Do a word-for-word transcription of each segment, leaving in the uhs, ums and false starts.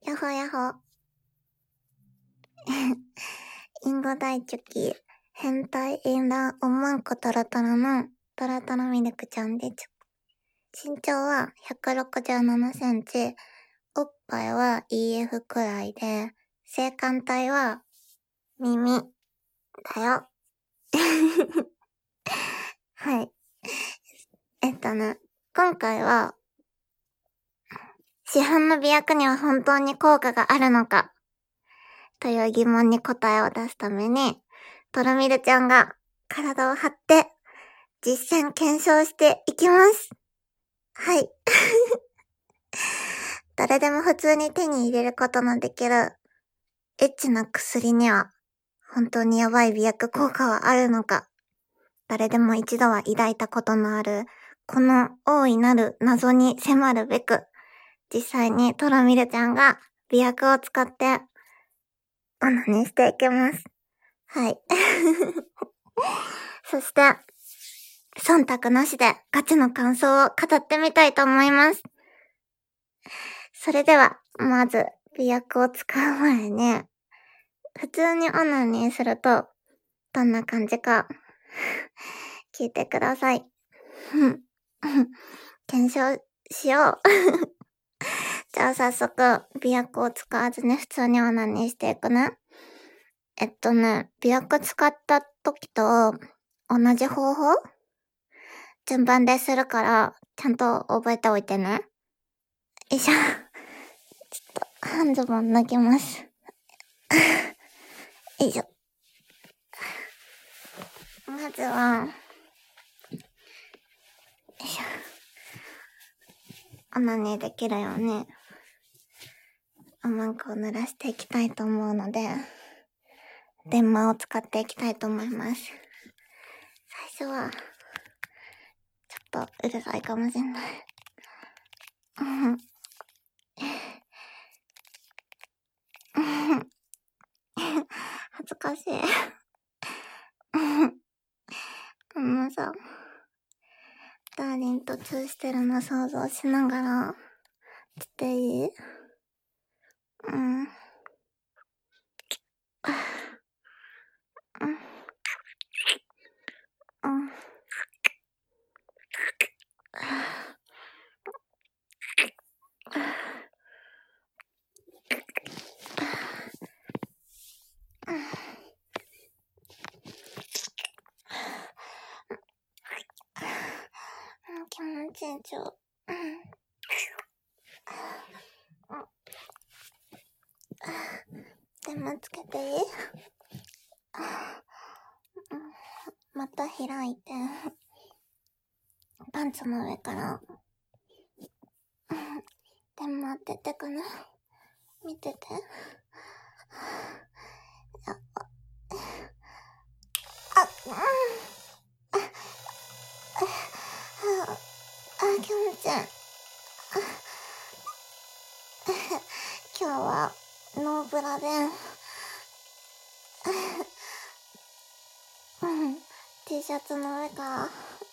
やほやほ。インゴ大チョキ、変態インラーおまんこトロトロのトロトロミルクちゃんです。身長はひゃくろくじゅうななセンチ、おっぱいは イーエフ くらいで、性感帯は耳だよ。はい。えっとね、今回は、市販の美薬には本当に効果があるのかという疑問に答えを出すために、トロミルちゃんが体を張って実践検証していきます。はい。誰でも普通に手に入れることのできるエッチな薬には本当にやばい美薬効果はあるのか、誰でも一度は抱いたことのあるこの大いなる謎に迫るべく、実際にトロミルちゃんが美薬を使ってオナニーしていきます。はい。そして、忖度なしでガチの感想を語ってみたいと思います。それでは、まず、美薬を使う前に、普通にオナニーすると、どんな感じか、聞いてください。検証しよう。じゃあ早速、美薬を使わずに普通にオナニーしていくね。えっとね、美薬使った時と同じ方法順番でするから、ちゃんと覚えておいてね。よいしょ。ちょっと、半ズボン脱ぎます。よいしょ。まずは、よいしょ。オナニーできるように、おまんこを濡らしていきたいと思うので、電話を使っていきたいと思います。最初は、ちょっとうるさいかもしれない。うん。恥ずかしい。あのさ、ダーリンとチューしてるの想像しながら、していい？うん。うん。うん。気持ちいいちょ。電話つけていい？また開いて、パンツの上から、電話当ててかな。見てて。やっぱ。あ、うん。あ、あ、気持ちいい。今日はノーブラで、うん、T シャツの上から、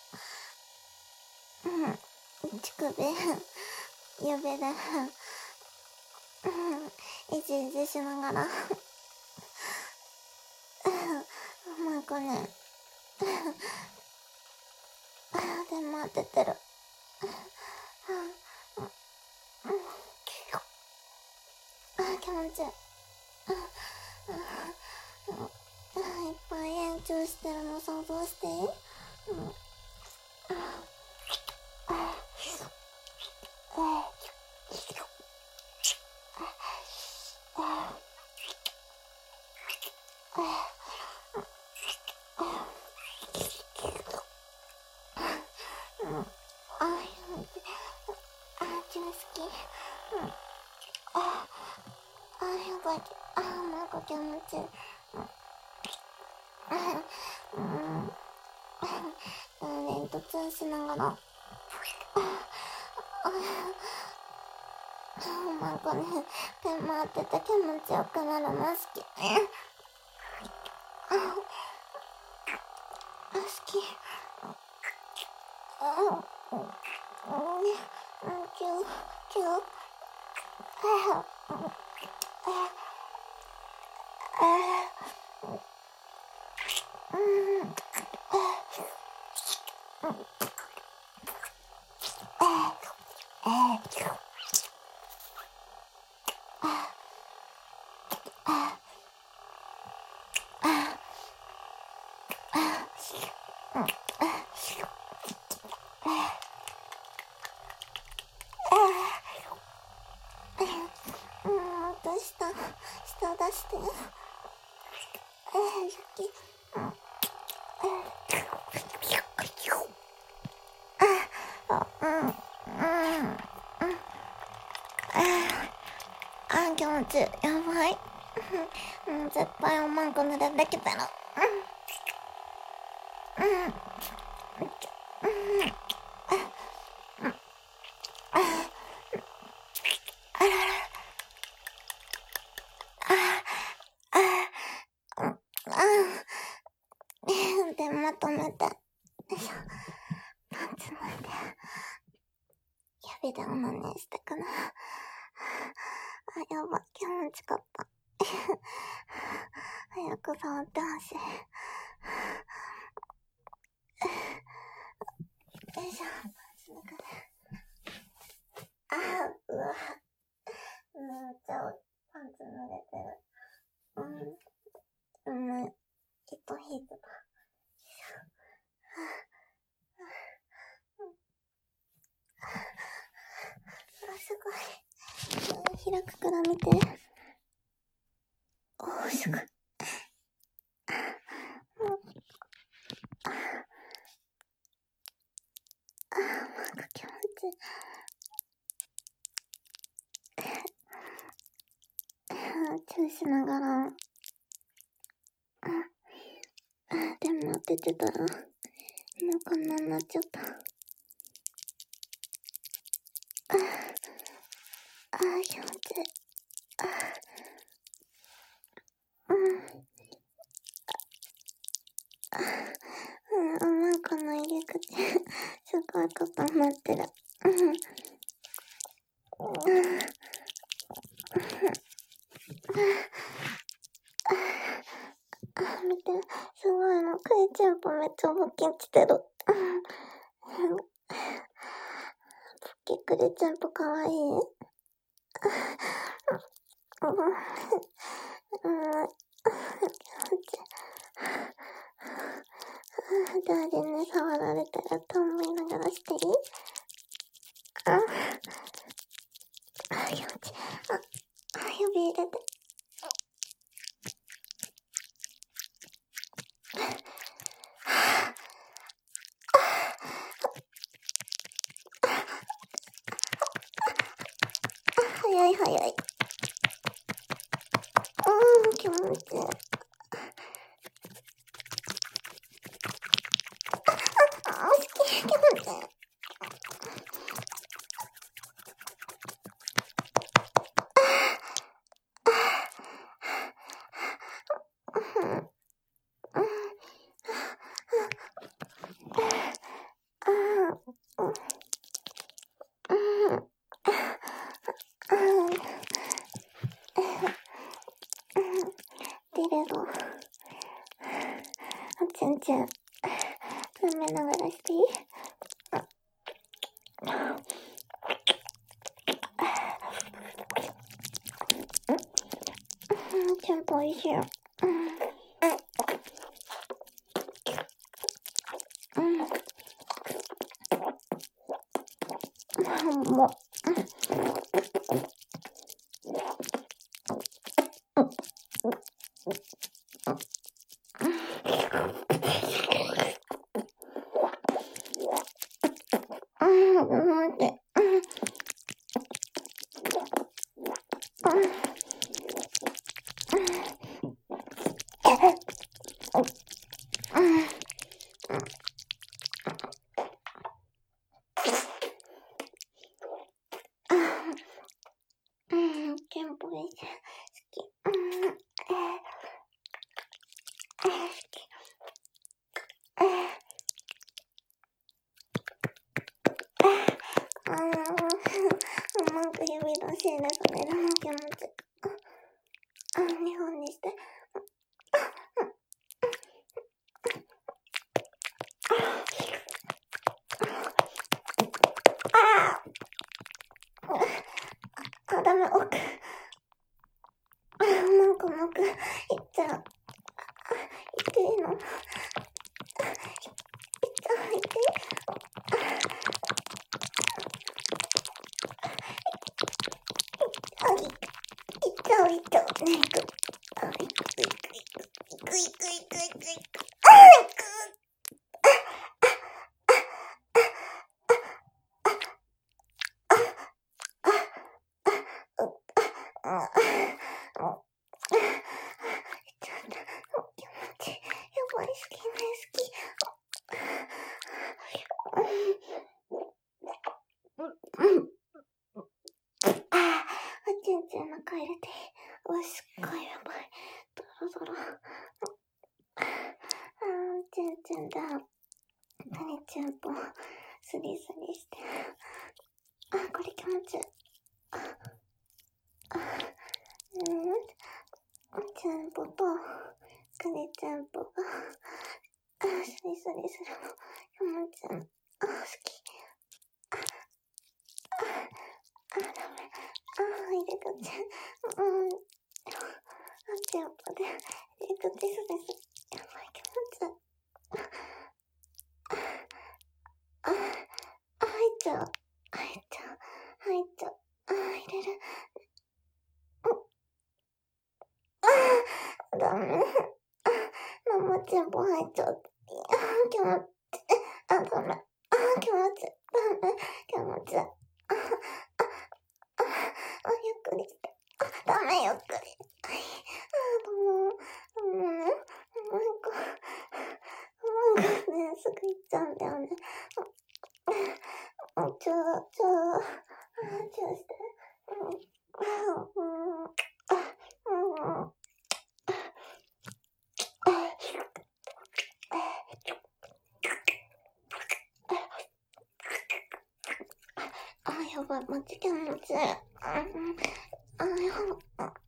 うん、乳首、指で、うん、いじいじしながら、うん、なんかね、でも当ててる。あ、気持ちいい。いっぱい延長してるの想像していい？うん。あ、なんか気持ちいい。うん。連突しながら。なんかね、手回ってて気持ちよくなるの好き。好き。キュー、キュー。 下、下出して。えー、さっき。あ、うん、うん、うん。あ、気持ち、やばい。もう絶対おまんこ濡れてきたら。うん。うん。うん。で、まとめて。よいしょ。パンツ脱いで。指でオナニーしたかな。あ、やばい。気持ちかった。早く触ってほしい。よいしょ。パンツ脱ぐね。あー、うわ。めっちゃパンツ濡れてる。うん。うん。糸引いてた。あ、すごい。開くから見て。おー、すごい。あー、なんか気持ちいい。チューしながら。あ、でも当ててたら、もうこんなになっちゃった。ああ、気持ちいい。あうん。あうん、おまんこの入り口、すごいことになってる。うん。あ、見て、すごいの、クイチャンポめっちゃ勃起してる。勃起クリチャンポかわいい。うん。ダーリンに触られたらと思いながらしていい？あ、あ、気持ちいい。あ、あ、指入れて。早い早い。うん、気持ちいい。あ、あ、好き、気持ちいい。ディレロ。チュンチュン。舐めながらしていい？うん、ちゃんと美味しいよ。うん。うん。もう。うん、待って。うん。うん、ちゃんぽん好き。うん、えー、えー、好き。えー、あー、うまく指出し入れされるの気持ちいい。 して。ああ、ダメ、奥。なんか奥、いっちゃう。痛いの。いっちゃう、痛い。あ、いっちゃう、いっちゃう。ね、いく。あ、いく、いく、いく、いく、いく、いく、いく、いく、いく。あ、いく。スリスリして。あ、これ気持ちいい。うん。ちゃんぽと、かねちゃんぽが、あ、スリスリするの。気持ちいい。あ、好き。あ、あ、ダメ。あ、入れ口。うん。あ、ちゃんぽで、入れ口スリスリ。やばい、気持ちいい。あ、あ、入っちゃう。入っちゃう。入っちゃう。あ、入れる。あ、ダメ。あ、生チンポ入っちゃう。あ、気持ちいい。あ、ダメ。あ、気持ちいい。ダメ。気持ちいい。あ、あ、あ、あ、ゆっくりして。あ、ダメ、ゆっくり。はい。あ、もう、もうね、なんか、なんかね、すぐ行っちゃうんだよね。あ、ちょ、ちょ、あ、ちょして。うん、うん、あ、うん。あ、やばい、マジ気持ちいい。あ、やばい。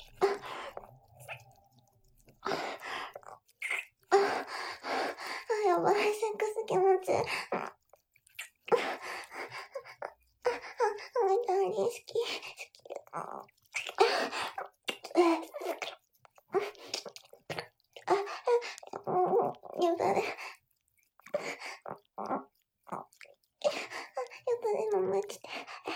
あ、やばい、セックス気持ちいい。あ、ダーリン好き。好き。あ、あ、もう、よだれ。よだれ飲まきて。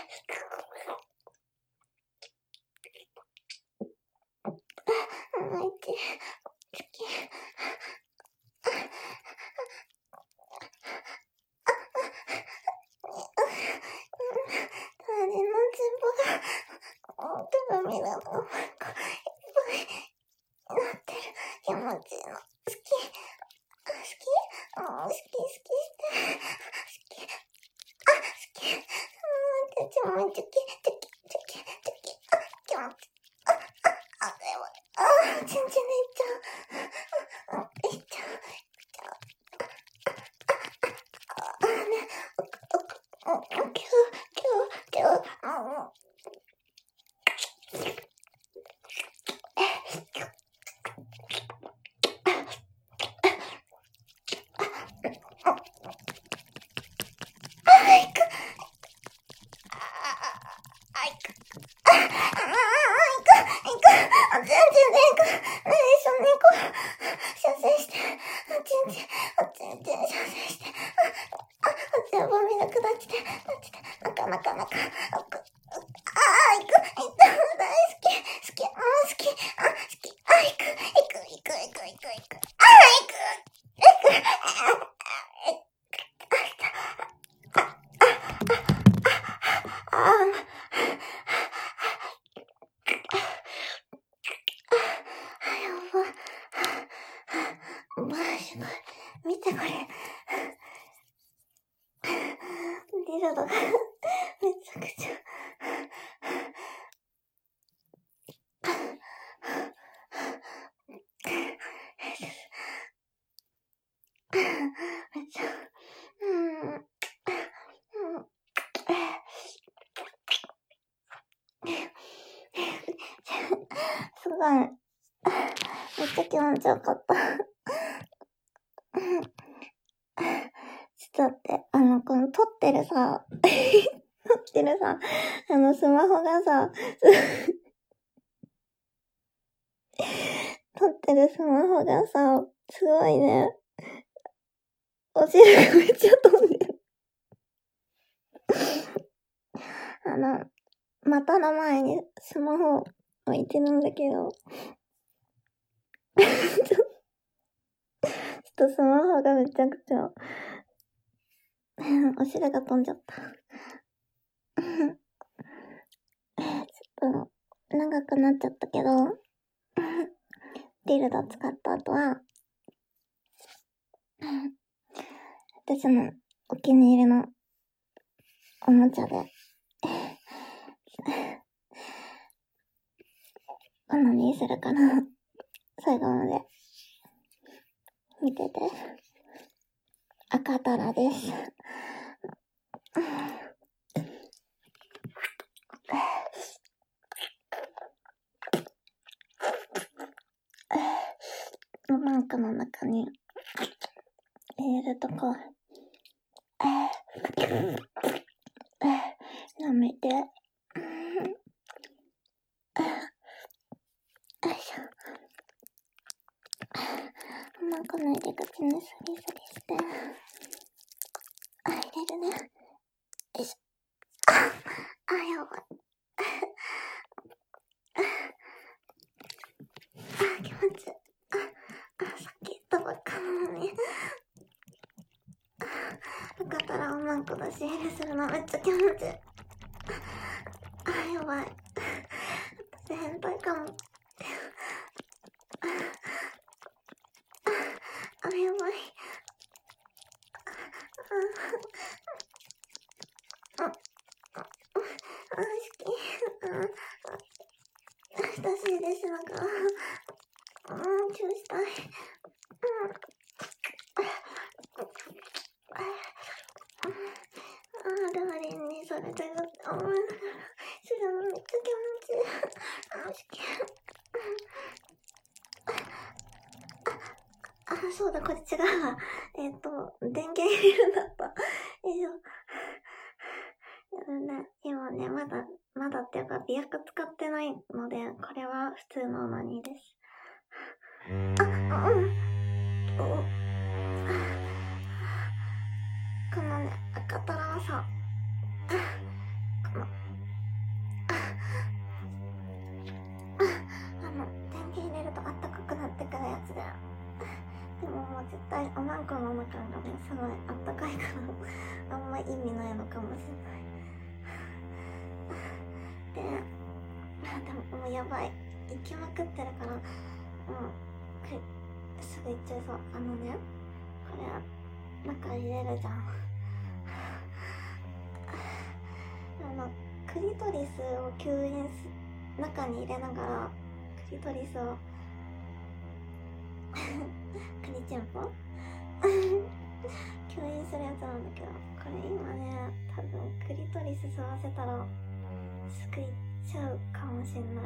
泣いて。好き。ダーリンのチンポが、手紙なの。いっぱい、なってる。気持ちいいの。好き。好き。あ、好き、好きして。好き。あ、好き。うん、ちょ、もうちょき、ちょき、ちょき、ちょき。あ、気持ちいい。あ、あ、あ、やばい。あ、全然いっちゃう。あ、いっちゃう。いっちゃう。あ、ね、お、お、お、きゅう、きゅう、きゅう、うん。見てこれ。リロドがめちゃくちゃめっちゃ、うん、うん、すごい。 めっちゃ気持ちよかった。ちょっと待って、あの、この撮ってるさ、撮ってるさ、あの、スマホがさ、撮ってるスマホがさ、すごいね、お尻がめっちゃ飛んでる。あの、股の前にスマホ置いてるんだけど、ちょっとスマホがめちゃくちゃ、お尻が飛んじゃった。ちょっと、長くなっちゃったけど、ディルド使った後は、私のお気に入りのおもちゃで、オナニーするから、最後まで見てて。赤タラです。マークの中に入れるとこ、舐めて、よいしょ。マークの入り口にスリスリして、あ、入れるね。よいしょ。あ、あ、やばい。あ、気持ちいい。あ、あ、さっき言ったばっかなのに。赤タラをマーク出し入れするのめっちゃ気持ちいい。あ、やばい。私変態かも。あ、やばい。あ、あ、あ、好き。親しいです、なんか。うん、チューしたい。うん。あ、ダーリンにそれで、思いながら、するのめっちゃ気持ちいい。あ、好き。あ、そうだ、これ違うわ。えっと、電源入れるんだった。よいしょ。ね、今ね、まだ、まだっていうか、美薬使ってないので、これは普通のオナニーです。あ、うん。お、このね、赤タラはさ、この、あの、電源入れるとあったかくなってくるやつだよ。でももう絶対おまんこの中がね、すごいあったかいからあんま意味ないのかもしれない。で、でももうやばい。行きまくってるから、もう、くすぐ行っちゃいそう。あのね、これ、中入れるじゃん。あの、クリトリスを吸引す、中に入れながら、クリトリスを、クリチンポ吸引するやつなんだけど、これ今ね、多分クリトリス吸わせたら、すぐ行っちゃうかもしんない。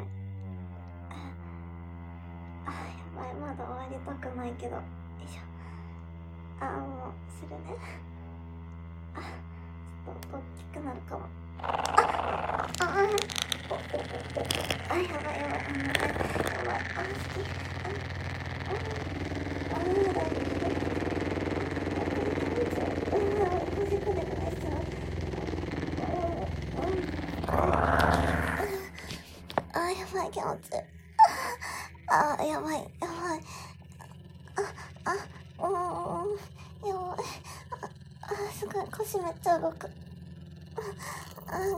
あ、やばい、まだ終わりたくないけど。よいしょ。あ、もう、するね。あ、ちょっと音大きくなるかも。あ、あ、あ、お、お、お、お、あ、やばいやばい、あ、やばい、あ、好き。あ、あ、あ、だいぶ、うん、おしっこでくないっすよ。あ、やばい、気持ちいい。あ、やばい、やばい。あ、あ、うん、やばい。あ、すごい、腰めっちゃ動く。あ、あ、あ、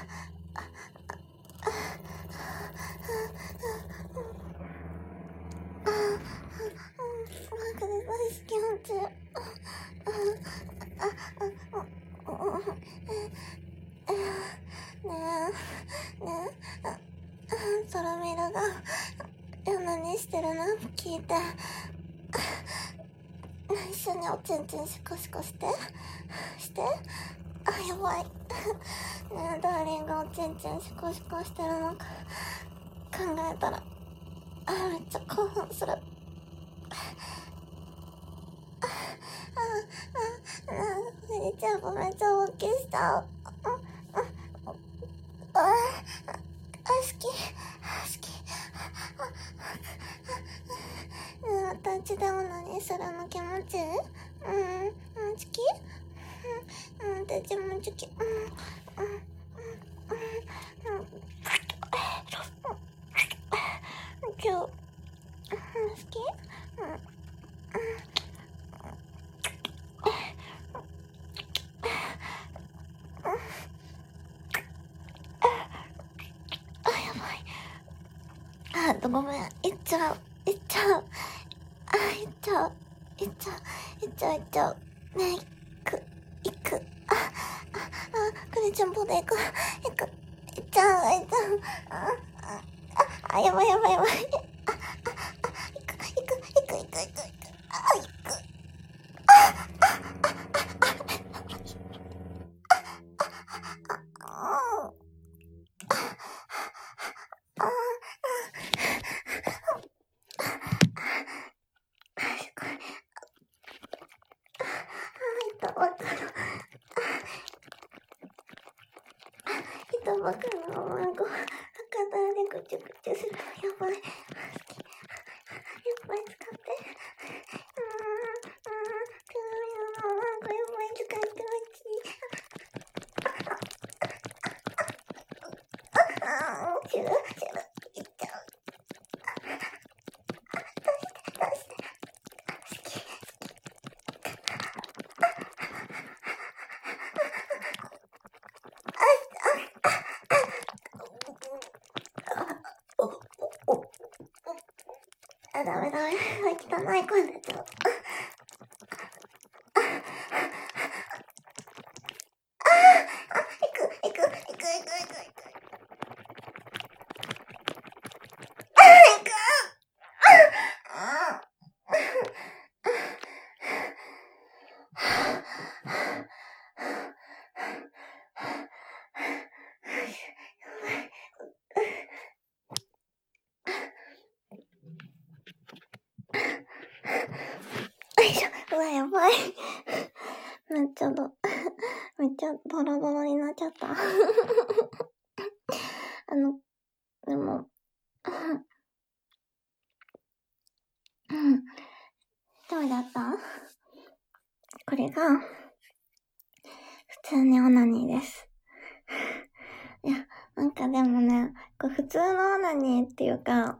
マークで大好きなんちゅう。あ、あ、あ、ねえ、ねえ、ソラミルが、何してるの聞いて。一緒におちんちんシコシコして。して。あ、やばい。ねえ、ダーリンがおちんちんシコシコしてるのか考えたら、あ、めっちゃ興奮する。 ふりちゃんごめん、超大きした。あ、あ、好き、好き。うん、私でも何するの気持ちいい？うん、好き？うん、私も好き。うん、うん、うん、うん。今日、好き？うん、うん。あ、やばい。あ、ごめん。いっちゃう。いっちゃう。あ、いっちゃう。いっちゃう。いっちゃう、いっちゃう。ねえ、いく、いく。あ、あ、あ、クレちゃんポで行く。行く。いっちゃう、いっちゃう。あ、あ、あ、やばいやばいやばい。あ、あ、あ、いく、いく、いく、いく、いく、いく。あ、いく。人ばかりのお前ご、高台でぐちゅぐちゅするのやばい。好き。いっぱい使って。うーん、うーん、黒いのお前ごいっぱい使ってほしい。ああ、シュル、シュル、いっちゃう。出して、出して。好き。あ、ダメダメ。汚い声出ちゃう。行く、行く、行く、行く、行く、行く。行く。あよいしょ。うわ、やばい。めっちゃど、めっちゃドロドロになっちゃった。あの、でも、うん。どうだった？これが、普通にオナニーです。いや、なんかでもね、こう普通のオナニーっていうか、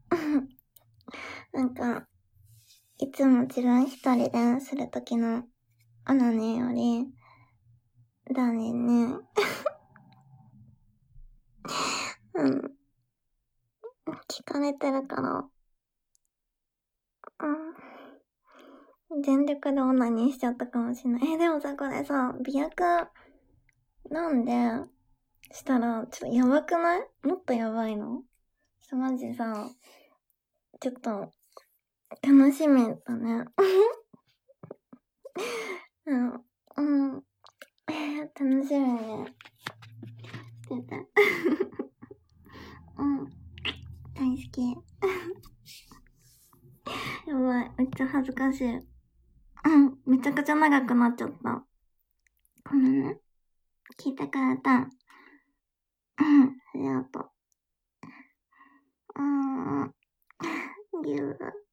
なんか、いつも自分一人でするときのオナニーより、ダニーに、うん、聞かれてるから、うん、全力でオナニーしちゃったかもしれない。え、でもさ、これさ、美薬、なんで、したら、ちょっとやばくない？もっとやばいの？ちょっとマジさ、ちょっと、楽しみだね。うん、うん、えー、楽しみね。してて。うん、大好き。やばい、めっちゃ恥ずかしい。うん、めちゃくちゃ長くなっちゃった。ごめんね。聞いてくれた。うん、ありがとう。うーん、ぎゅー。